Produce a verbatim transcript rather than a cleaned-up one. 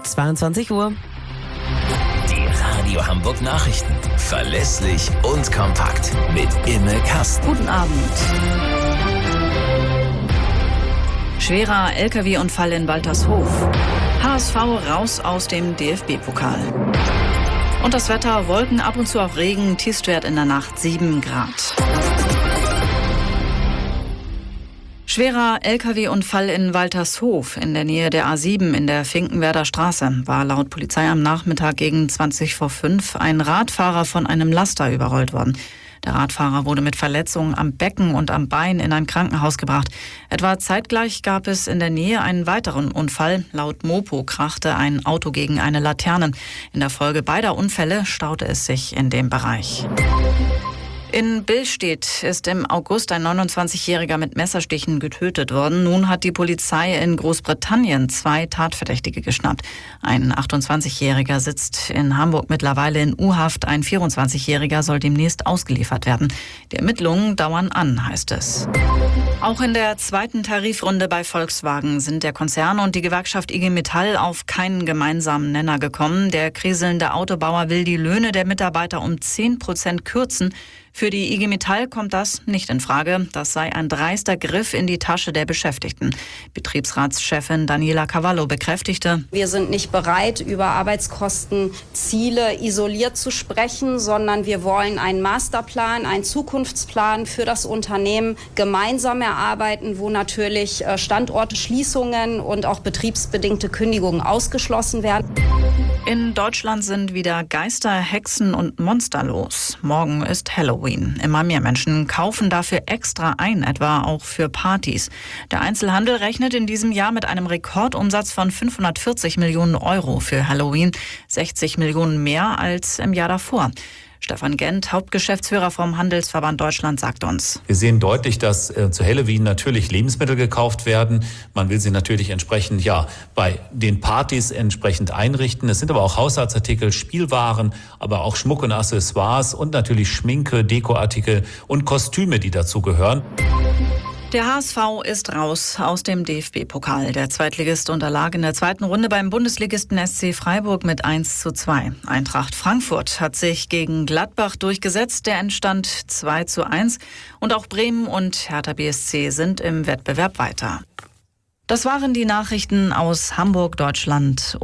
zweiundzwanzig Uhr. Die Radio Hamburg Nachrichten. Verlässlich und kompakt. Mit Imme Kasten. Guten Abend. Schwerer L K W-Unfall in Waltershof. H S V raus aus dem D F B-Pokal. Und das Wetter, Wolken, ab und zu auch Regen, Tiefstwert in der Nacht sieben Grad. Schwerer L K W-Unfall in Waltershof in der Nähe der A sieben in der Finkenwerder Straße war laut Polizei am Nachmittag gegen zwanzig vor fünf ein Radfahrer von einem Laster überrollt worden. Der Radfahrer wurde mit Verletzungen am Becken und am Bein in ein Krankenhaus gebracht. Etwa zeitgleich gab es in der Nähe einen weiteren Unfall. Laut Mopo krachte ein Auto gegen eine Laterne. In der Folge beider Unfälle staute es sich in dem Bereich. In Billstedt ist im August ein neunundzwanzigjähriger mit Messerstichen getötet worden. Nun hat die Polizei in Großbritannien zwei Tatverdächtige geschnappt. Ein achtundzwanzigjähriger sitzt in Hamburg mittlerweile in U-Haft. Ein vierundzwanzigjähriger soll demnächst ausgeliefert werden. Die Ermittlungen dauern an, heißt es. Auch in der zweiten Tarifrunde bei Volkswagen sind der Konzern und die Gewerkschaft I G Metall auf keinen gemeinsamen Nenner gekommen. Der kriselnde Autobauer will die Löhne der Mitarbeiter um zehn Prozent kürzen. Für die I G Metall kommt das nicht in Frage. Das sei ein dreister Griff in die Tasche der Beschäftigten. Betriebsratschefin Daniela Cavallo bekräftigte: Wir sind nicht bereit, über Arbeitskostenziele isoliert zu sprechen, sondern wir wollen einen Masterplan, einen Zukunftsplan für das Unternehmen gemeinsam erarbeiten, wo natürlich Standortschließungen und auch betriebsbedingte Kündigungen ausgeschlossen werden. In Deutschland sind wieder Geister, Hexen und Monster los. Morgen ist Halloween. Immer mehr Menschen kaufen dafür extra ein, etwa auch für Partys. Der Einzelhandel rechnet in diesem Jahr mit einem Rekordumsatz von fünfhundertvierzig Millionen Euro für Halloween, sechzig Millionen mehr als im Jahr davor. Stefan Gent, Hauptgeschäftsführer vom Handelsverband Deutschland, sagt uns: Wir sehen deutlich, dass äh, zu Halloween natürlich Lebensmittel gekauft werden. Man will sie natürlich entsprechend ja bei den Partys entsprechend einrichten. Es sind aber auch Haushaltsartikel, Spielwaren, aber auch Schmuck und Accessoires und natürlich Schminke, Dekoartikel und Kostüme, die dazu gehören. Der H S V ist raus aus dem D F B-Pokal. Der Zweitligist unterlag in der zweiten Runde beim Bundesligisten S C Freiburg mit eins zu zwei. Eintracht Frankfurt hat sich gegen Gladbach durchgesetzt. Der Endstand zwei zu eins. Und auch Bremen und Hertha B S C sind im Wettbewerb weiter. Das waren die Nachrichten aus Hamburg, Deutschland.